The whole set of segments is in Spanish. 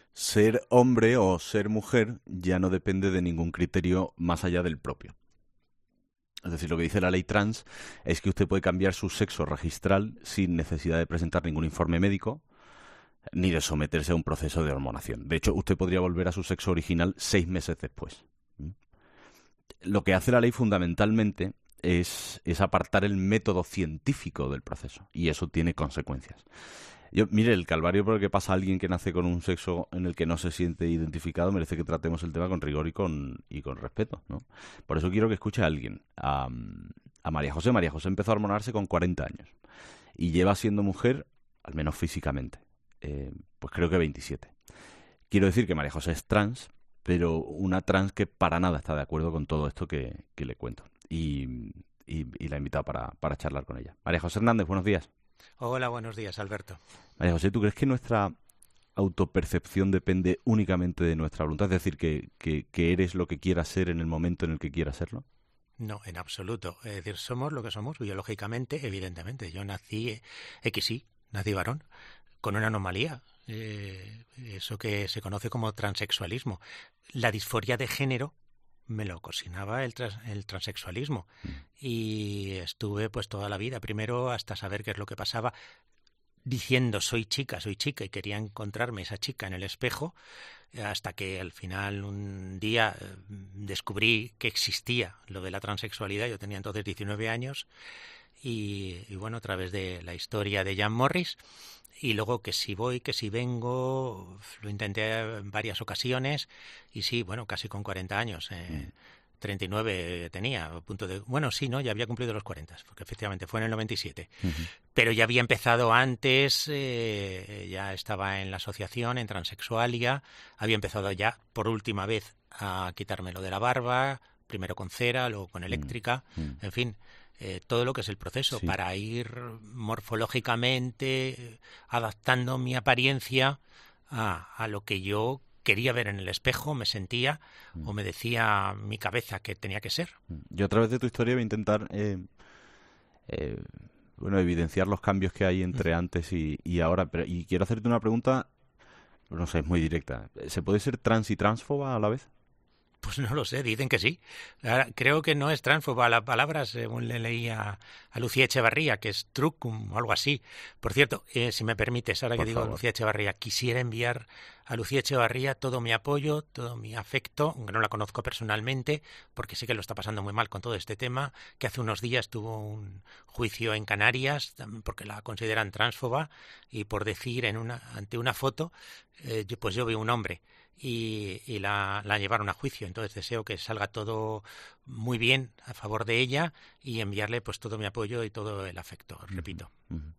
Ser hombre o ser mujer ya no depende de ningún criterio más allá del propio. Es decir, lo que dice la ley trans es que usted puede cambiar su sexo registral sin necesidad de presentar ningún informe médico ni de someterse a un proceso de hormonación. De hecho, usted podría volver a su sexo original 6 meses después. Lo que hace la ley fundamentalmente es apartar el método científico del proceso, y eso tiene consecuencias. Mire, el calvario por el que pasa alguien que nace con un sexo en el que no se siente identificado merece que tratemos el tema con rigor y con respeto, ¿no? Por eso quiero que escuche a alguien, a María José. María José empezó a hormonarse con 40 años y lleva siendo mujer, al menos físicamente, pues creo que 27. Quiero decir que María José es trans, pero una trans que para nada está de acuerdo con todo esto que le cuento. Y la he invitado para charlar con ella. María José Hernández, buenos días. Hola, buenos días, Alberto. María José, ¿tú crees que nuestra autopercepción depende únicamente de nuestra voluntad? Es decir, que eres lo que quieras ser en el momento en el que quieras serlo. No, en absoluto. Es decir, somos lo que somos biológicamente, evidentemente. Yo nací XY, nací varón, con una anomalía. Eso que se conoce como transexualismo. La disforia de género me lo ocasionaba el transexualismo. Y estuve pues toda la vida, primero hasta saber qué es lo que pasaba, diciendo soy chica, y quería encontrarme esa chica en el espejo, hasta que al final un día descubrí que existía lo de la transexualidad. Yo tenía entonces 19 años y bueno, a través de la historia de Jan Morris, y luego que si voy, que si vengo, lo intenté en varias ocasiones y sí, bueno, casi con 40 años. 39 tenía, a punto de... Bueno, sí, ¿no? Ya había cumplido los 40, porque efectivamente fue en el 97. Pero ya había empezado antes, ya estaba en la asociación, en Transexualia, había empezado ya por última vez a quitármelo de la barba, primero con cera, luego con eléctrica, en fin, todo lo que es el proceso Sí. para ir morfológicamente adaptando mi apariencia a lo que yo quería ver en el espejo, me sentía o me decía mi cabeza que tenía que ser. Yo a través de tu historia voy a intentar eh, bueno, evidenciar los cambios que hay entre antes y ahora. Y quiero hacerte una pregunta, no sé, es muy directa. ¿Se puede ser trans y transfoba a la vez? Pues no lo sé, dicen que sí. Ahora, creo que no es transfoba la palabra, según le leí a Lucía Echevarría, que es trucum o algo así. Por cierto, si me permites, ahora que Por digo favor. Lucía Echevarría, quisiera enviar a Lucía Echevarría todo mi apoyo, todo mi afecto, aunque no la conozco personalmente, porque sé que lo está pasando muy mal con todo este tema, que hace unos días tuvo un juicio en Canarias, porque la consideran transfoba, y por decir ante una foto, pues yo veo un hombre. Y la llevaron a juicio. Entonces deseo que salga todo muy bien a favor de ella y enviarle pues todo mi apoyo y todo el afecto, repito.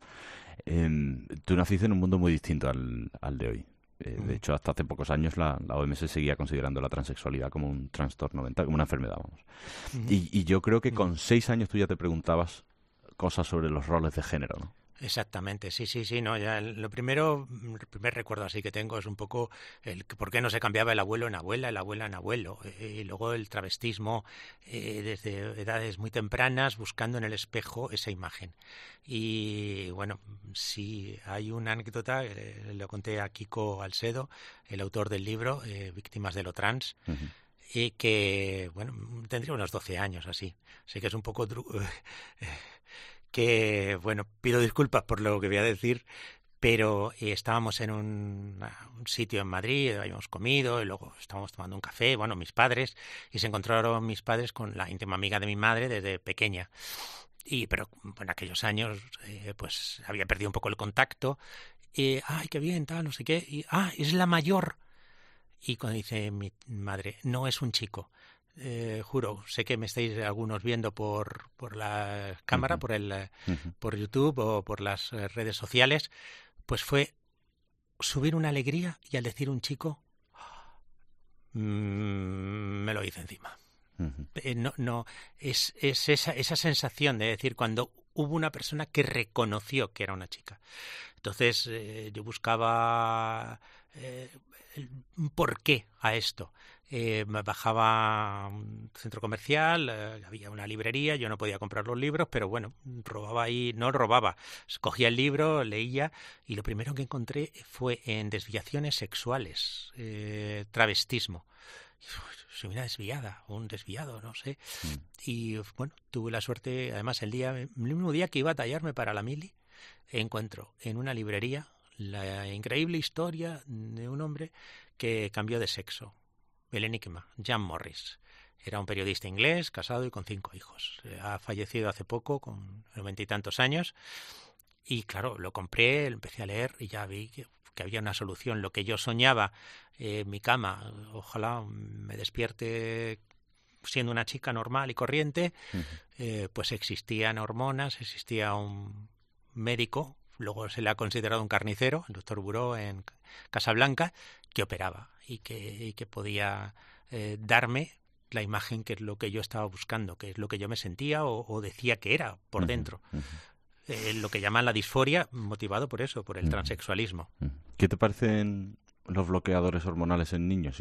Tú naciste en un mundo muy distinto al de hoy. De Mm. hecho, hasta hace pocos años la OMS seguía considerando la transexualidad como un trastorno mental, como una enfermedad, vamos. Mm. Y yo creo que Mm. con 6 años tú ya te preguntabas cosas sobre los roles de género, ¿no? Exactamente, sí, no, ya el primer recuerdo así que tengo es un poco el que por qué no se cambiaba el abuelo en abuela, el abuela en abuelo, y luego el travestismo desde edades muy tempranas, buscando en el espejo esa imagen. Y bueno, sí, hay una anécdota, le conté a Kiko Alcedo, el autor del libro, Víctimas de lo Trans, Ujú. y que, bueno, tendría unos 12 años así. Sé que es un poco que, bueno, pido disculpas por lo que voy a decir, pero estábamos en un sitio en Madrid, habíamos comido y luego estábamos tomando un café, bueno, mis padres, y se encontraron mis padres con la íntima amiga de mi madre desde pequeña. Pero en aquellos años pues había perdido un poco el contacto. Ay, qué bien, tal, no sé qué. Es la mayor. Y cuando dice mi madre, no es un chico. Juro, sé que me estáis algunos viendo por la cámara, Ujú. Ujú. por YouTube o por las redes sociales, pues fue subir una alegría y al decir un chico, me lo hice encima. Ujú. No, es esa sensación de decir cuando hubo una persona que reconoció que era una chica. Entonces yo buscaba un porqué a esto. Me bajaba a un centro comercial, había una librería, yo no podía comprar los libros, pero bueno, robaba ahí, no robaba, cogía el libro, leía, y lo primero que encontré fue en desviaciones sexuales, travestismo. Soy una desviada, o un desviado, no sé. Y bueno, tuve la suerte, además el mismo día que iba a tallarme para la mili, encuentro en una librería la increíble historia de un hombre que cambió de sexo. El enigma, Jan Morris. Era un periodista inglés, casado y con 5 hijos. Ha fallecido hace poco, con 90 y tantos años. Y claro, lo compré, lo empecé a leer y ya vi que había una solución. Lo que yo soñaba en mi cama, ojalá me despierte siendo una chica normal y corriente, pues existían hormonas, existía un médico, luego se le ha considerado un carnicero, el doctor Buró en Casablanca, que operaba y que podía darme la imagen que es lo que yo estaba buscando, que es lo que yo me sentía o decía que era por dentro. Lo que llaman la disforia, motivado por eso, por el transexualismo. ¿Qué te parecen los bloqueadores hormonales en niños?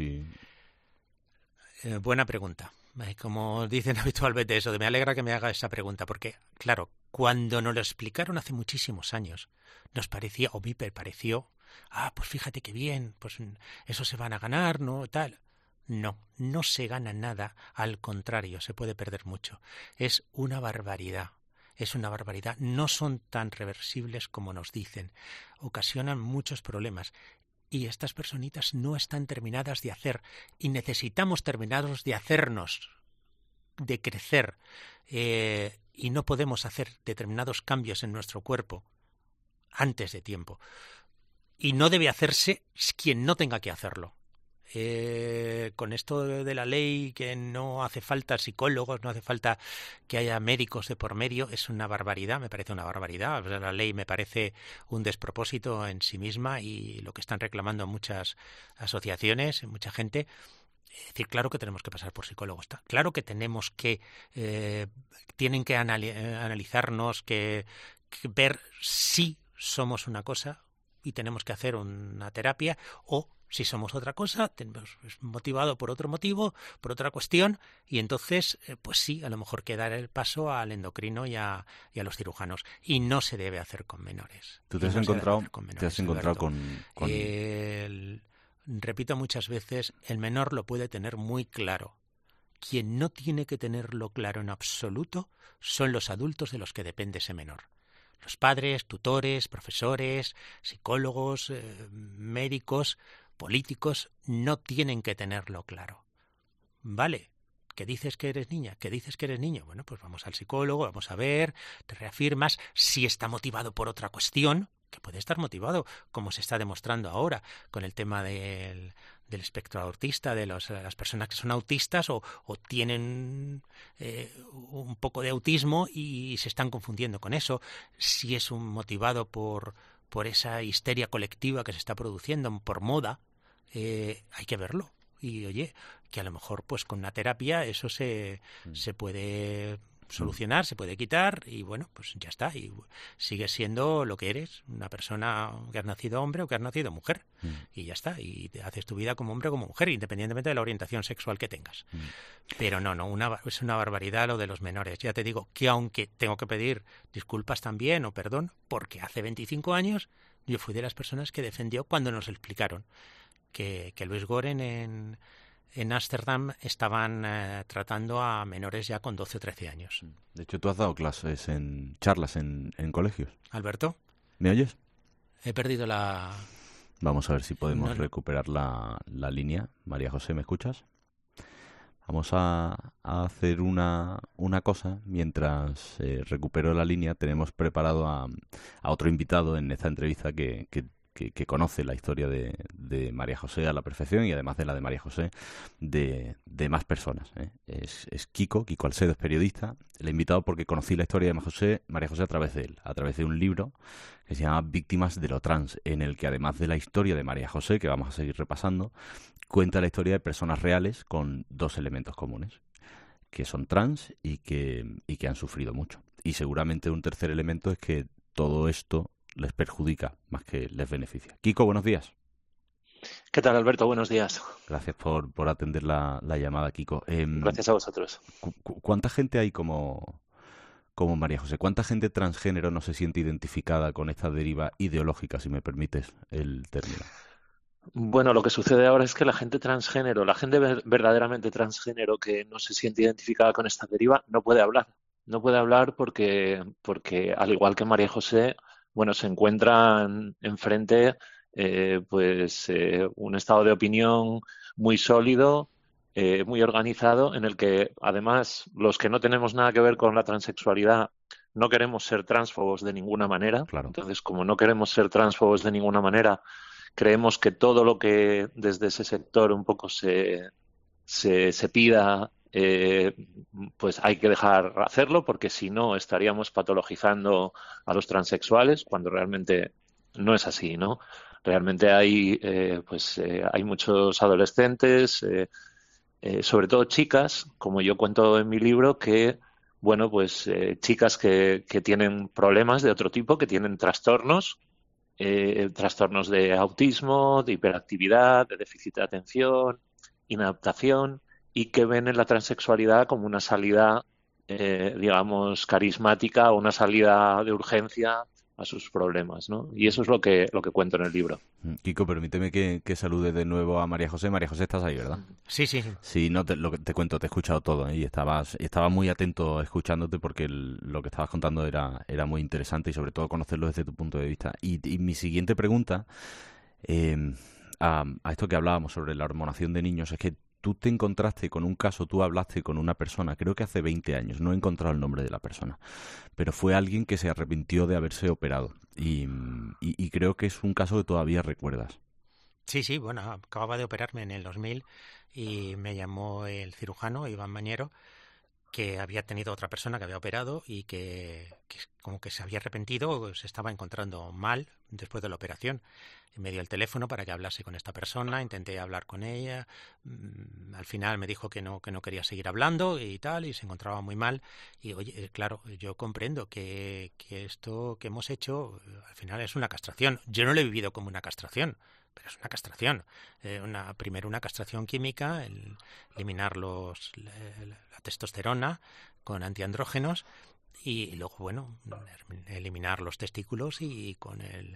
Buena pregunta. Como dicen habitualmente eso, me alegra que me haga esa pregunta, porque, claro, cuando nos lo explicaron hace muchísimos años, nos parecía, o me pareció, pues fíjate qué bien, pues eso se van a ganar, ¿no? Tal. No, no se gana nada, al contrario, se puede perder mucho. Es una barbaridad. Es una barbaridad. No son tan reversibles como nos dicen. Ocasionan muchos problemas. Y estas personitas no están terminadas de hacer. Y necesitamos terminados de hacernos, de crecer. Y no podemos hacer determinados cambios en nuestro cuerpo antes de tiempo. Y no debe hacerse quien no tenga que hacerlo. Con esto de la ley, que no hace falta psicólogos, no hace falta que haya médicos de por medio, es una barbaridad, me parece una barbaridad. La ley me parece un despropósito en sí misma y lo que están reclamando muchas asociaciones, mucha gente. Es decir, claro que tenemos que pasar por psicólogos, claro que tenemos que tienen que analizarnos, que ver si somos una cosa y tenemos que hacer una terapia, o si somos otra cosa, tenemos motivado por otro motivo, por otra cuestión, y entonces, pues sí, a lo mejor que dar el paso al endocrino y a los cirujanos. Y no se debe hacer con menores. ¿Tú te has encontrado con... Repito muchas veces, el menor lo puede tener muy claro. Quien no tiene que tenerlo claro en absoluto son los adultos de los que depende ese menor. Los padres, tutores, profesores, psicólogos, médicos, políticos no tienen que tenerlo claro. ¿Vale? ¿Que dices que eres niña? ¿Que dices que eres niño? Bueno, pues vamos al psicólogo, vamos a ver, te reafirmas. Si está motivado por otra cuestión, que puede estar motivado, como se está demostrando ahora con el tema del espectro autista, de las personas que son autistas o tienen un poco de autismo y se están confundiendo con eso. Si es un motivado por esa histeria colectiva que se está produciendo, por moda, hay que verlo. Y oye, que a lo mejor pues con una terapia eso se puede solucionar, se puede quitar y bueno, pues ya está. Y sigues siendo lo que eres, una persona que has nacido hombre o que has nacido mujer. Y ya está. Y te haces tu vida como hombre o como mujer, independientemente de la orientación sexual que tengas. Pero no, es una barbaridad lo de los menores. Ya te digo que aunque tengo que pedir disculpas también o perdón, porque hace 25 años yo fui de las personas que defendió cuando nos explicaron que Luis Goren en Ámsterdam estaban tratando a menores ya con 12 o 13 años. De hecho, tú has dado charlas en colegios. Alberto. ¿Me oyes? He perdido la... Vamos a ver si podemos recuperar la línea. María José, ¿me escuchas? Vamos a hacer una cosa. Mientras recupero la línea, tenemos preparado a otro invitado en esta entrevista que conoce la historia de María José a la perfección y además de la de María José de más personas. Es Kiko Alcedo, es periodista. Le he invitado porque conocí la historia de María José a través de él, a través de un libro que se llama Víctimas de lo Trans, en el que además de la historia de María José, que vamos a seguir repasando, cuenta la historia de personas reales con 2 elementos comunes, que son trans y que han sufrido mucho. Y seguramente un tercer elemento es que todo esto les perjudica más que les beneficia. Kiko, buenos días. ¿Qué tal, Alberto? Buenos días. Gracias por atender la llamada, Kiko. Gracias a vosotros. ¿Cuánta gente hay como María José? ¿Cuánta gente transgénero no se siente identificada con esta deriva ideológica, si me permites el término? Bueno, lo que sucede ahora es que la gente transgénero, la gente verdaderamente transgénero que no se siente identificada con esta deriva, no puede hablar. No puede hablar porque al igual que María José, bueno, se encuentran enfrente un estado de opinión muy sólido, muy organizado, en el que además los que no tenemos nada que ver con la transexualidad no queremos ser transfobos de ninguna manera. Claro. Entonces, como no queremos ser transfobos de ninguna manera, creemos que todo lo que desde ese sector un poco se pida, pues hay que dejar hacerlo, porque si no estaríamos patologizando a los transexuales cuando realmente no es así, ¿no? Realmente hay muchos adolescentes, sobre todo chicas, como yo cuento en mi libro, que chicas que tienen problemas de otro tipo, que tienen trastornos de autismo, de hiperactividad, de déficit de atención, inadaptación, y que ven en la transexualidad como una salida, digamos, carismática o una salida de urgencia a sus problemas, ¿no? Y eso es lo que cuento en el libro. Kiko, permíteme que salude de nuevo a María José. María José, ¿estás ahí, verdad? Sí, sí. Sí, no, lo que te cuento, te he escuchado todo, ¿eh? Y estaba muy atento escuchándote porque lo que estabas contando era muy interesante y sobre todo conocerlo desde tu punto de vista. Y mi siguiente pregunta, eh, a esto que hablábamos sobre la hormonación de niños, es que tú te encontraste con un caso, tú hablaste con una persona, creo que hace 20 años, no he encontrado el nombre de la persona, pero fue alguien que se arrepintió de haberse operado y creo que es un caso que todavía recuerdas. Sí, sí, bueno, acababa de operarme en el 2000 y me llamó el cirujano, Iván Bañero, que había tenido otra persona que había operado y que como que se había arrepentido, se estaba encontrando mal después de la operación. Y me dio el teléfono para que hablase con esta persona, intenté hablar con ella, al final me dijo que no quería seguir hablando y tal, y se encontraba muy mal. Y oye, claro, yo comprendo que esto que hemos hecho al final es una castración. Yo no lo he vivido como una castración, pero es una castración. Primero una castración química, eliminar la testosterona con antiandrógenos y luego, bueno, eliminar los testículos y con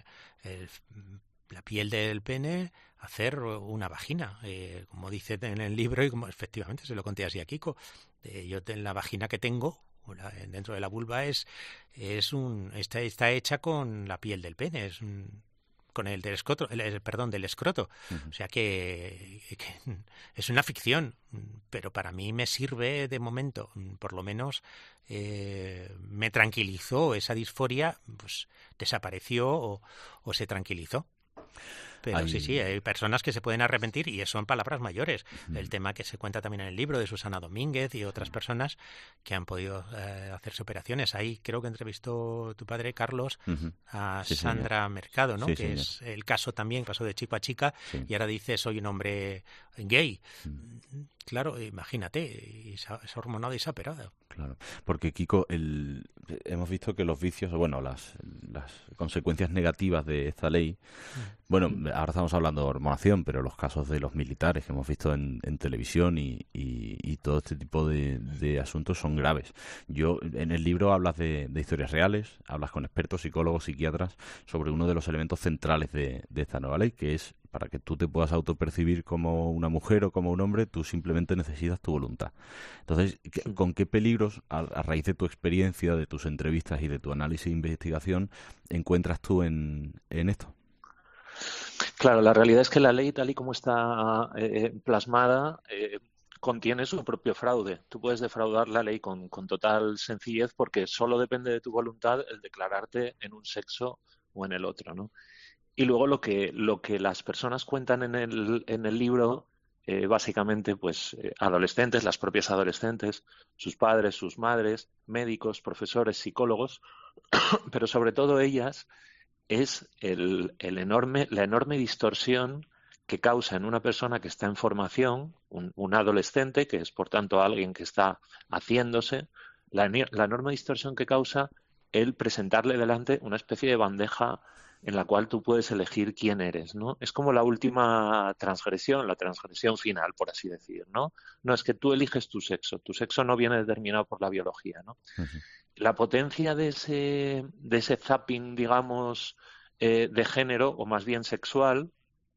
la piel del pene hacer una vagina, como dice en el libro y como efectivamente se lo conté así a Kiko. Yo en la vagina que tengo dentro de la vulva está hecha con la piel del pene, con el del escroto, perdón, del escroto. Uh-huh. O sea que es una ficción, pero para mí me sirve de momento, por lo menos me tranquilizó esa disforia, pues desapareció o se tranquilizó. Pero sí, hay personas que se pueden arrepentir y son palabras mayores. El tema que se cuenta también en el libro de Susana Domínguez y otras personas que han podido hacerse operaciones. Ahí creo que entrevistó tu padre, Carlos, a Sandra Mercado, ¿no? Sí, que señor. es el caso también, pasó de chico a chica Sí. y ahora dice soy un hombre gay. Claro, imagínate, y se ha hormonado y se ha operado. Claro, porque Kiko, hemos visto que los vicios, bueno, las consecuencias negativas de esta ley, bueno, ahora estamos hablando de hormonación, pero los casos de los militares que hemos visto en televisión y todo este tipo de asuntos son graves. Yo, en el libro hablas de historias reales, hablas con expertos, psicólogos, psiquiatras, sobre uno de los elementos centrales de esta nueva ley, que es para que tú te puedas autopercibir como una mujer o como un hombre, tú simplemente necesitas tu voluntad. Entonces, ¿con qué peligros, a raíz de tu experiencia, de tus entrevistas y de tu análisis e investigación, encuentras tú en esto? Claro, la realidad es que la ley, tal y como está plasmada, contiene su propio fraude. Tú puedes defraudar la ley con total sencillez porque solo depende de tu voluntad el declararte en un sexo o en el otro, ¿no? Y luego lo que las personas cuentan en el libro, básicamente, adolescentes, las propias adolescentes, sus padres, sus madres, médicos, profesores, psicólogos, pero sobre todo ellas, es la enorme distorsión que causa en una persona que está en formación, un adolescente, que es por tanto alguien que está haciéndose, la enorme distorsión que causa el presentarle delante una especie de bandeja en la cual tú puedes elegir quién eres, ¿no? Es como la última transgresión, la transgresión final, por así decir, ¿no? No, es que tú eliges tu sexo no viene determinado por la biología, ¿no? Ujú. La potencia de ese zapping, digamos, de género, o más bien sexual,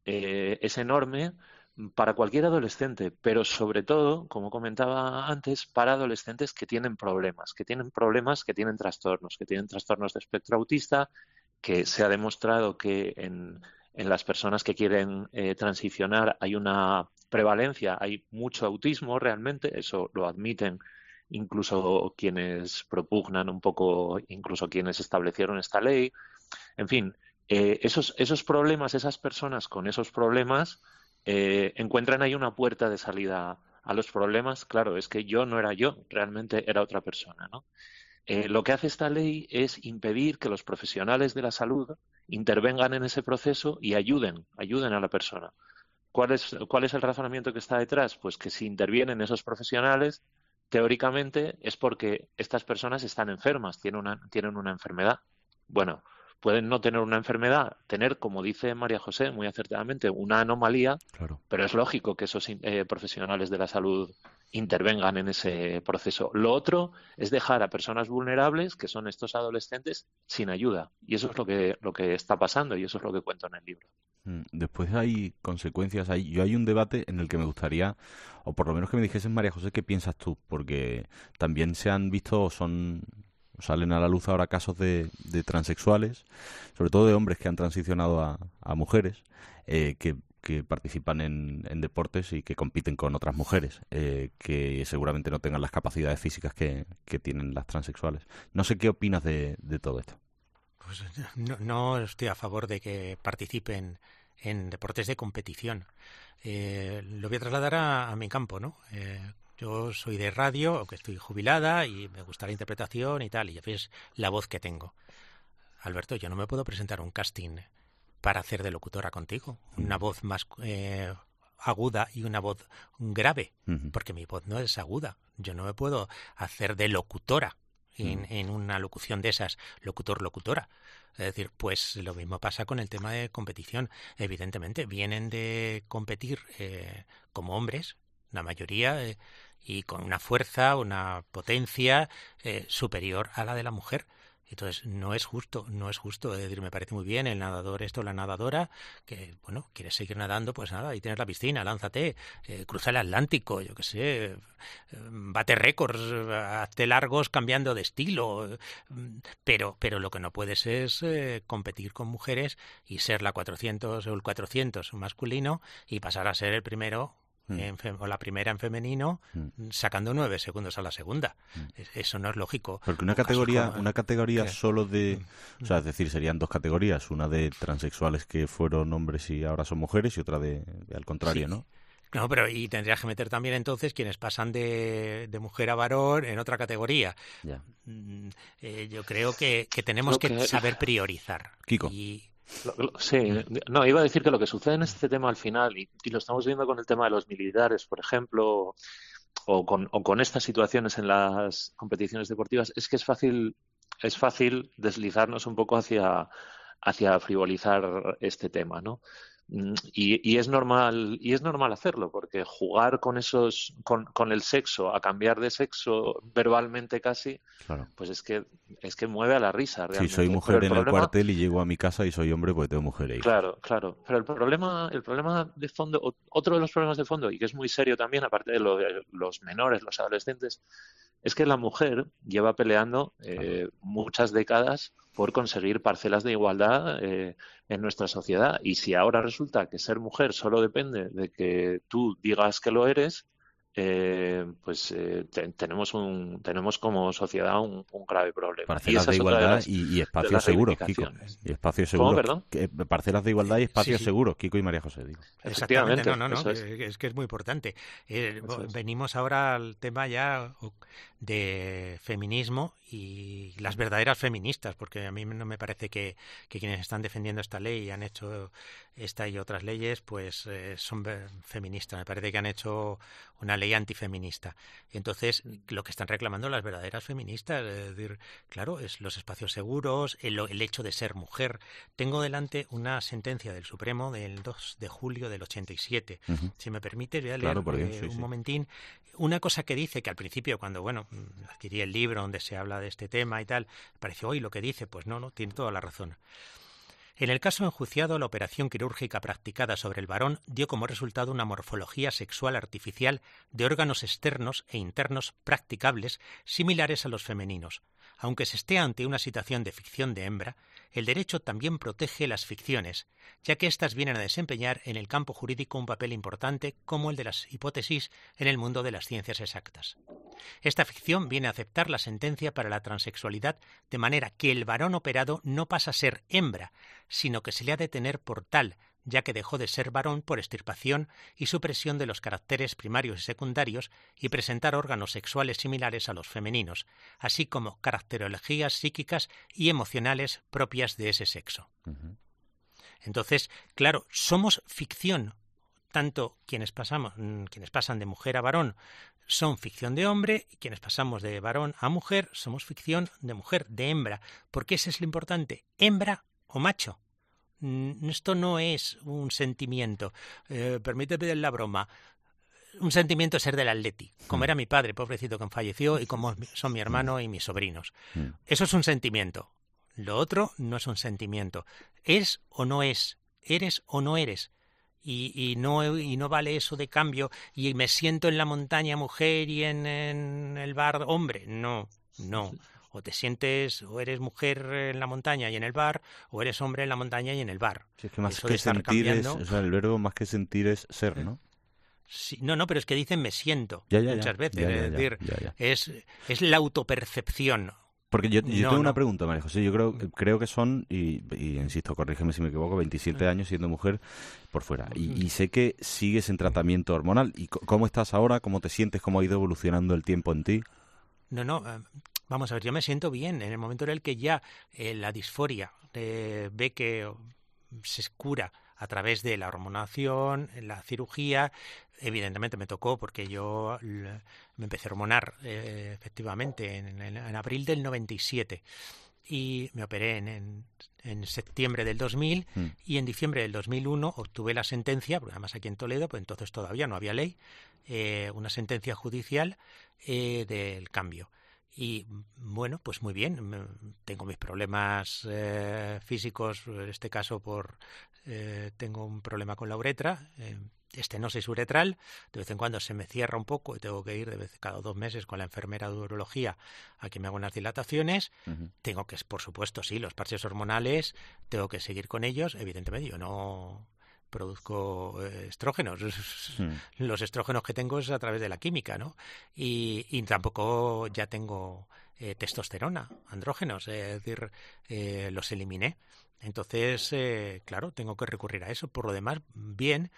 es enorme para cualquier adolescente, pero sobre todo, como comentaba antes, para adolescentes que tienen problemas, que tienen trastornos, que tienen trastornos de espectro autista, que se ha demostrado que en las personas que quieren transicionar hay una prevalencia, hay mucho autismo realmente, eso lo admiten incluso quienes propugnan un poco, incluso quienes establecieron esta ley. En fin, esos problemas, esas personas con esos problemas encuentran ahí una puerta de salida a los problemas. Claro, es que yo no era yo, realmente era otra persona, ¿no? Lo que hace esta ley es impedir que los profesionales de la salud intervengan en ese proceso y ayuden a la persona. ¿Cuál es el razonamiento que está detrás? Pues que si intervienen esos profesionales, teóricamente es porque estas personas están enfermas, tienen una enfermedad. Bueno, pueden no tener una enfermedad, tener, como dice María José muy acertadamente, una anomalía, Claro. pero es lógico que esos profesionales de la salud intervengan en ese proceso. Lo otro es dejar a personas vulnerables, que son estos adolescentes, sin ayuda. Y eso es lo que está pasando y eso es lo que cuento en el libro. Después hay consecuencias. Hay un debate en el que me gustaría, o por lo menos que me dijesen, María José, qué piensas tú, porque también se han visto, salen a la luz ahora casos de transexuales, sobre todo de hombres que han transicionado a mujeres, que participan en deportes y que compiten con otras mujeres, que seguramente no tengan las capacidades físicas que tienen las transexuales. No sé qué opinas de todo esto. Pues no estoy a favor de que participen en deportes de competición. Lo voy a trasladar a mi campo, ¿no? Yo soy de radio, aunque estoy jubilada, y me gusta la interpretación y tal, y ya ves la voz que tengo. Alberto, yo no me puedo presentar a un casting para hacer de locutora contigo. Una voz más aguda y una voz grave, porque mi voz no es aguda. Yo no me puedo hacer de locutora en una locución de esas, locutor-locutora. Es decir, pues lo mismo pasa con el tema de competición. Evidentemente, vienen de competir como hombres, la mayoría, y con una fuerza, una potencia superior a la de la mujer. Entonces, no es justo. Es decir, me parece muy bien el nadador la nadadora, que, bueno, quieres seguir nadando, pues nada, ahí tienes la piscina, lánzate, cruza el Atlántico, yo qué sé, bate récords, hazte largos cambiando de estilo, pero lo que no puedes es competir con mujeres y ser la 400 o el 400 masculino y pasar a ser el primero o la primera en femenino, sacando 9 segundos a la segunda. Eso no es lógico. Porque una categoría solo de... O sea, es decir, serían dos categorías, una de transexuales que fueron hombres y ahora son mujeres y otra de al contrario, sí. ¿no? No, pero y tendrías que meter también entonces quienes pasan de mujer a varón en otra categoría. Ya. Yo creo que tenemos que saber priorizar. Kiko. Sí, no, iba a decir que lo que sucede en este tema al final, y lo estamos viendo con el tema de los militares, por ejemplo, o con estas situaciones en las competiciones deportivas, es que es fácil deslizarnos un poco hacia frivolizar este tema, ¿no? Y es normal hacerlo, porque jugar con con el sexo, a cambiar de sexo verbalmente casi, claro. pues es que mueve a la risa realmente. Si soy mujer en el cuartel y llego a mi casa y soy hombre, pues tengo mujer ahí. Claro. Pero el problema de fondo, otro de los problemas de fondo, y que es muy serio también, aparte de los menores, los adolescentes, es que la mujer lleva peleando muchas décadas por conseguir parcelas de igualdad en nuestra sociedad. Y si ahora resulta que ser mujer solo depende de que tú digas que lo eres, pues tenemos como sociedad un grave problema. Parcelas de igualdad y espacios seguros, Kiko. Y espacios seguros. ¿Cómo, perdón? Parcelas de igualdad y espacios seguros, Kiko y María José, digo. Exactamente, no, es que es muy importante. Venimos ahora al tema ya de feminismo y las verdaderas feministas, porque a mí no me parece que quienes están defendiendo esta ley y han hecho esta y otras leyes, pues son feministas. Me parece que han hecho una ley antifeminista. Entonces, lo que están reclamando las verdaderas feministas, es decir, claro, es los espacios seguros, el hecho de ser mujer. Tengo delante una sentencia del Supremo del 2 de julio del 87. Uh-huh. Si me permite, voy a Claro, leer un momentín. Una cosa que dice, que al principio, cuando adquirí el libro donde se habla de este tema y tal, me pareció, lo que dice, pues no, tiene toda la razón. En el caso enjuiciado, la operación quirúrgica practicada sobre el varón dio como resultado una morfología sexual artificial de órganos externos e internos practicables similares a los femeninos. Aunque se esté ante una situación de ficción de hembra, el derecho también protege las ficciones, ya que éstas vienen a desempeñar en el campo jurídico un papel importante como el de las hipótesis en el mundo de las ciencias exactas. Esta ficción viene a aceptar la sentencia para la transexualidad de manera que el varón operado no pasa a ser hembra, sino que se le ha de tener por tal, ya que dejó de ser varón por extirpación y supresión de los caracteres primarios y secundarios y presentar órganos sexuales similares a los femeninos, así como caracterologías psíquicas y emocionales propias de ese sexo. Uh-huh. Entonces, claro, somos ficción. Tanto quienes pasan de mujer a varón son ficción de hombre, y quienes pasamos de varón a mujer somos ficción de mujer, de hembra. Porque ese es lo importante, hembra o macho. Esto no es un sentimiento. Permíteme la broma. Un sentimiento es ser del Atleti, como era mi padre, pobrecito, que falleció, y como son mi hermano y mis sobrinos. Eso es un sentimiento. Lo otro no es un sentimiento. Es o no es. Eres o no eres. Y no vale eso de cambio. Y me siento en la montaña mujer y en el bar hombre. No. O te sientes, o eres mujer en la montaña y en el bar, o eres hombre en la montaña y en el bar. Sí, es que más que sentir o sea, el verbo más que sentir es ser, ¿no? Sí, no, pero es que dicen me siento muchas veces. Es decir, es la autopercepción. Porque yo tengo una pregunta, María José. Yo creo que son, y insisto, corrígeme si me equivoco, 27 años siendo mujer por fuera. Y sé que sigues en tratamiento hormonal. ¿Y cómo estás ahora? ¿Cómo te sientes? ¿Cómo ha ido evolucionando el tiempo en ti? Vamos a ver, yo me siento bien. En el momento en el que ya la disforia ve que se cura a través de la hormonación, la cirugía, evidentemente me tocó porque yo me empecé a hormonar efectivamente en abril del 97 y me operé en septiembre del 2000 y en diciembre del 2001 obtuve la sentencia, porque además aquí en Toledo, pues entonces todavía no había ley, una sentencia judicial del cambio. Y bueno, pues muy bien, tengo mis problemas físicos, en este caso tengo un problema con la uretra, estenosis uretral, de vez en cuando se me cierra un poco y tengo que ir cada 2 meses con la enfermera de urología a que me haga unas dilataciones. Uh-huh. Tengo que, por supuesto, sí, los parches hormonales, tengo que seguir con ellos, evidentemente yo no produzco estrógenos. Los estrógenos que tengo es a través de la química, ¿no? Y tampoco ya tengo testosterona, andrógenos, es decir, los eliminé. Entonces, claro, tengo que recurrir a eso. Por lo demás, bien,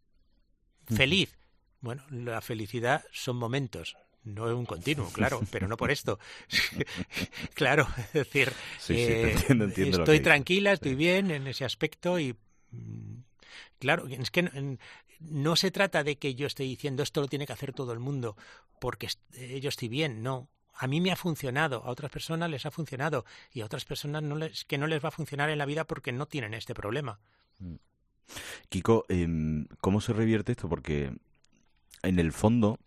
feliz. Bueno, la felicidad son momentos. No es un continuo, claro, pero no por esto. Claro, es decir, te entiendo estoy tranquila, estoy bien en ese aspecto y claro, es que no se trata de que yo esté diciendo esto lo tiene que hacer todo el mundo porque yo estoy bien, no. A mí me ha funcionado, a otras personas les ha funcionado y a otras personas no les va a funcionar en la vida porque no tienen este problema. Kiko, ¿cómo se revierte esto? Porque en el fondo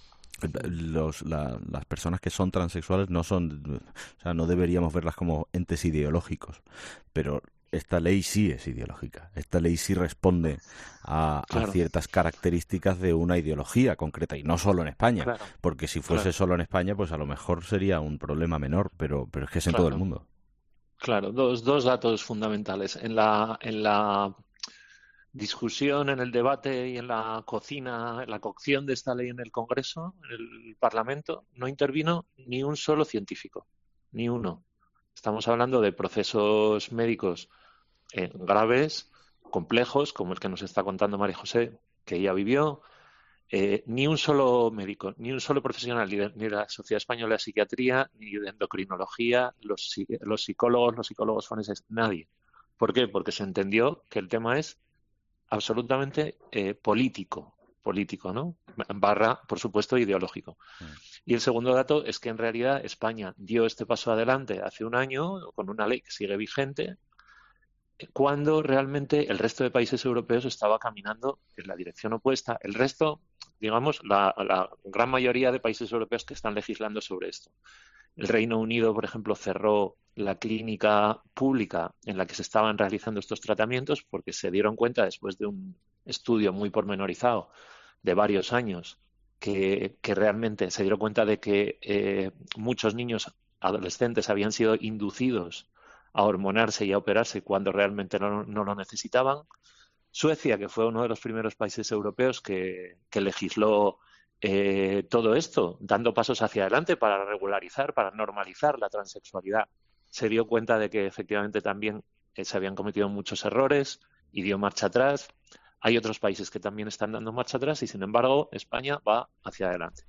las personas que son transexuales no deberíamos verlas como entes ideológicos, pero esta ley sí es ideológica. Esta ley sí responde a ciertas características de una ideología concreta, y no solo en España, porque si fuese solo en España, pues a lo mejor sería un problema menor, pero es que es en todo el mundo. Claro, dos datos fundamentales. En la discusión, en el debate y en la cocción de esta ley en el Congreso, en el Parlamento, no intervino ni un solo científico, ni uno. Estamos hablando de procesos médicos graves, complejos, como el que nos está contando María José, que ella vivió, ni un solo médico, ni un solo profesional, ni de la Sociedad Española de Psiquiatría, ni de endocrinología, los psicólogos forenses, nadie. ¿Por qué? Porque se entendió que el tema es absolutamente político, ¿no? Por supuesto, ideológico. Y el segundo dato es que en realidad España dio este paso adelante hace un año con una ley que sigue vigente, cuando realmente el resto de países europeos estaba caminando en la dirección opuesta. El resto, digamos, la gran mayoría de países europeos que están legislando sobre esto. El Reino Unido, por ejemplo, cerró la clínica pública en la que se estaban realizando estos tratamientos porque se dieron cuenta, después de un estudio muy pormenorizado de varios años, que realmente se dieron cuenta de que muchos niños adolescentes habían sido inducidos a hormonarse y a operarse cuando realmente no lo necesitaban. Suecia, que fue uno de los primeros países europeos que legisló todo esto, dando pasos hacia adelante para regularizar, para normalizar la transexualidad, se dio cuenta de que efectivamente también se habían cometido muchos errores y dio marcha atrás. Hay otros países que también están dando marcha atrás y, sin embargo, España va hacia adelante.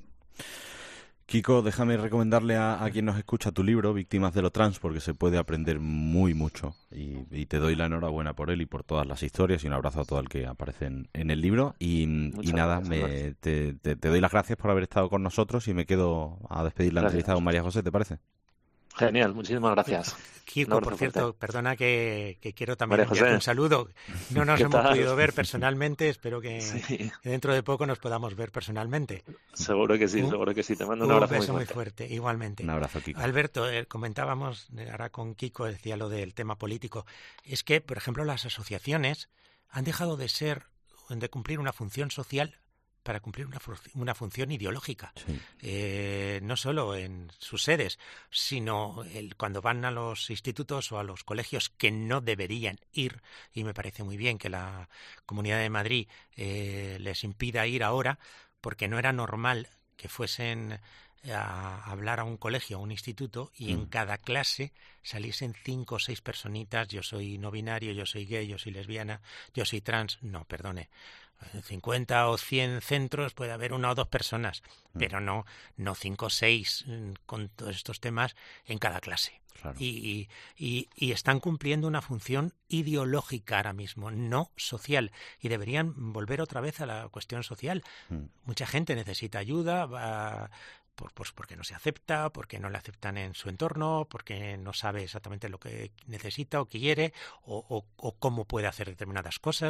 Kiko, déjame recomendarle a quien nos escucha tu libro, Víctimas de lo Trans, porque se puede aprender muy mucho. Y te doy la enhorabuena por él y por todas las historias, y un abrazo a todo el que aparece en el libro. Y nada, te doy las gracias por haber estado con nosotros y me quedo a despedir la entrevista con María José, ¿te parece? Genial, muchísimas gracias. Kiko, por cierto, perdona que quiero también enviarte un saludo. No nos hemos podido ver personalmente, espero que dentro de poco nos podamos ver personalmente. Seguro que sí, Te mando un abrazo muy fuerte. Igualmente. Un abrazo, Kiko. Alberto, comentábamos ahora con Kiko, decía lo del tema político. Es que, por ejemplo, las asociaciones han dejado de cumplir una función social para cumplir una función ideológica, no solo en sus sedes, sino cuando van a los institutos o a los colegios que no deberían ir, y me parece muy bien que la Comunidad de Madrid les impida ir ahora, porque no era normal que fuesen a hablar a un colegio, a un instituto, y en cada clase saliesen 5 o 6 personitas: yo soy no binario, yo soy gay, yo soy lesbiana, yo soy trans. No, perdone. En 50 o 100 centros puede haber 1 o 2 personas, pero no 5 o 6 con todos estos temas en cada clase. Claro. Y están cumpliendo una función ideológica ahora mismo, no social, y deberían volver otra vez a la cuestión social. Mucha gente necesita ayuda, pues porque no se acepta, porque no le aceptan en su entorno, porque no sabe exactamente lo que necesita o quiere, o cómo puede hacer determinadas cosas,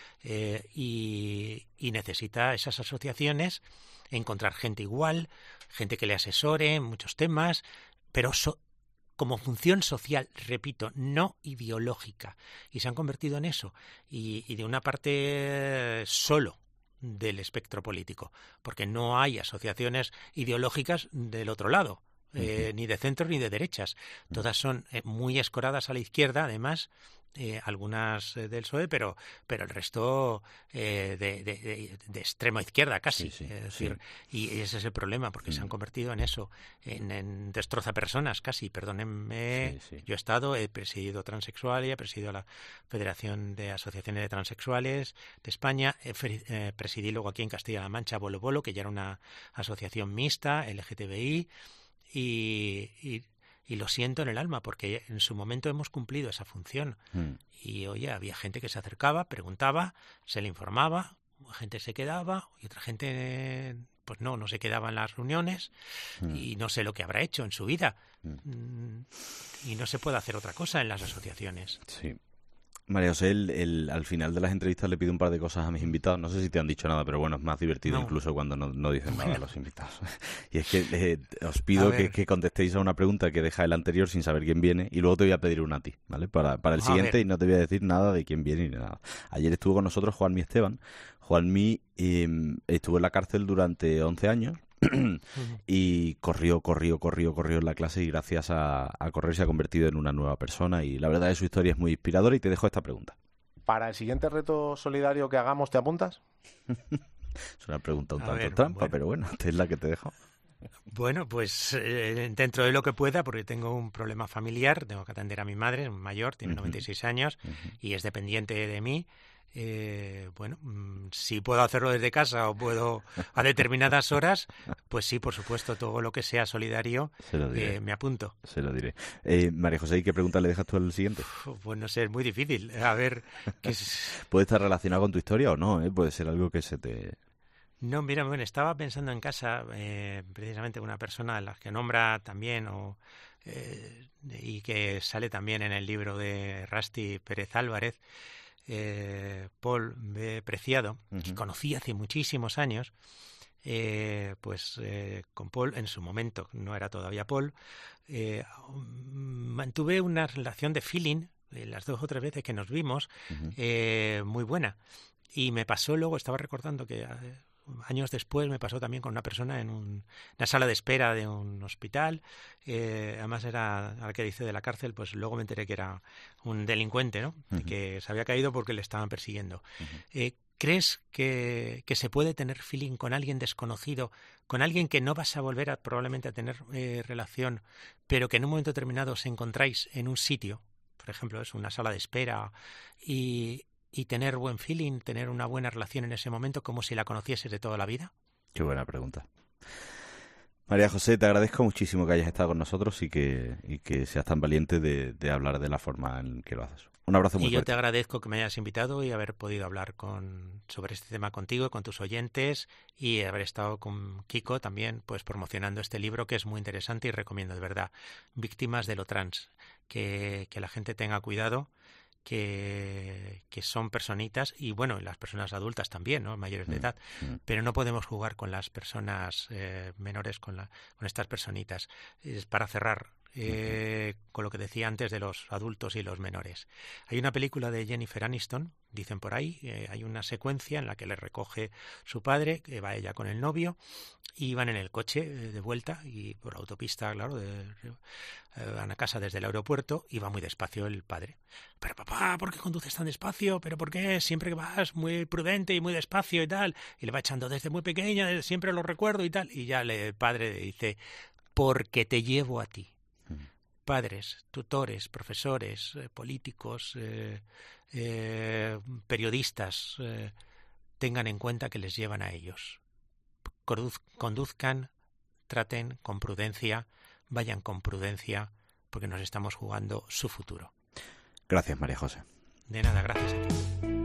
y necesita esas asociaciones encontrar gente igual, gente que le asesore en muchos temas, pero como función social, repito, no ideológica, y se han convertido en eso, y de una parte solo del espectro político, porque no hay asociaciones ideológicas del otro lado, ni de centro ni de derechas. Todas son muy escoradas a la izquierda, además, algunas del PSOE, pero el resto de extrema izquierda casi. Es decir, y ese es el problema, porque se han convertido en eso, en destrozapersonas casi. Perdónenme, yo he presidido Transexualia, he presidido la Federación de Asociaciones de Transexuales de España, presidí luego aquí en Castilla-La Mancha Bolo Bolo, que ya era una asociación mixta, LGTBI, y lo siento en el alma, porque en su momento hemos cumplido esa función. Y oye, había gente que se acercaba, preguntaba, se le informaba, gente se quedaba, y otra gente pues no se quedaba en las reuniones, y no sé lo que habrá hecho en su vida. Y no se puede hacer otra cosa en las asociaciones. Sí. María José, al final de las entrevistas le pido un par de cosas a mis invitados. No sé si te han dicho nada, pero bueno, es más divertido incluso cuando no dicen nada a los invitados. Y es que os pido que contestéis a una pregunta que deja el anterior sin saber quién viene, y luego te voy a pedir una a ti, ¿vale? Para el siguiente, y no te voy a decir nada de quién viene ni nada. Ayer estuvo con nosotros Juanmi Esteban. Juanmi estuvo en la cárcel durante 11 años. Y corrió en la clase, y gracias a correr se ha convertido en una nueva persona, y la verdad es que su historia es muy inspiradora. Y te dejo esta pregunta. ¿Para el siguiente reto solidario que hagamos te apuntas? Es una pregunta un tanto trampa, pero bueno, es la que te dejo. Bueno, pues dentro de lo que pueda, porque tengo un problema familiar, tengo que atender a mi madre, mayor, tiene 96 años, y es dependiente de mí. Bueno, si puedo hacerlo desde casa o puedo a determinadas horas, pues sí, por supuesto, todo lo que sea solidario, me apunto. Se lo diré. María José, ¿y qué pregunta le dejas tú al siguiente? Pues no sé, es muy difícil. A ver... Puede estar relacionado con tu historia o no, puede ser algo que se te... No, mira, bueno, estaba pensando en casa, precisamente una persona a la que nombra también y que sale también en el libro de Rasti Pérez Álvarez, Paul B. Preciado, que conocí hace muchísimos años. Con Paul, en su momento, no era todavía Paul, mantuve una relación de feeling, las 2 o 3 veces que nos vimos, muy buena. Y me pasó luego, estaba recordando que... años después me pasó también con una persona en una sala de espera de un hospital, además era, al que dice de la cárcel, pues luego me enteré que era un delincuente, ¿no? Que se había caído porque le estaban persiguiendo. ¿Crees que se puede tener feeling con alguien desconocido, con alguien que no vas a volver probablemente a tener relación, pero que en un momento determinado os encontráis en un sitio, por ejemplo, es una sala de espera, y tener buen feeling, tener una buena relación en ese momento, como si la conocieses de toda la vida? Qué buena pregunta. María José, te agradezco muchísimo que hayas estado con nosotros y que seas tan valiente de hablar de la forma en que lo haces. Un abrazo muy fuerte. Y yo te agradezco que me hayas invitado y haber podido hablar sobre este tema contigo, con tus oyentes, y haber estado con Kiko también, pues promocionando este libro que es muy interesante y recomiendo de verdad. Víctimas de lo trans. Que la gente tenga cuidado, que son personitas, y bueno, las personas adultas también, ¿no? Mayores de edad, pero no podemos jugar con las personas menores, con estas personitas. Es para cerrar con lo que decía antes de los adultos y los menores. Hay una película de Jennifer Aniston, dicen por ahí, hay una secuencia en la que le recoge su padre, que va ella con el novio, y van en el coche de vuelta, y por la autopista, claro, van a casa desde el aeropuerto, y va muy despacio el padre. Pero papá, ¿por qué conduces tan despacio? ¿Pero por qué siempre que vas muy prudente y muy despacio y tal? Y le va echando desde muy pequeña, siempre lo recuerdo y tal. Y ya el padre le dice, porque te llevo a ti. Padres, tutores, profesores, políticos, periodistas, tengan en cuenta que les llevan a ellos. Conduzcan, traten con prudencia, vayan con prudencia, porque nos estamos jugando su futuro. Gracias, María José. De nada, gracias a ti.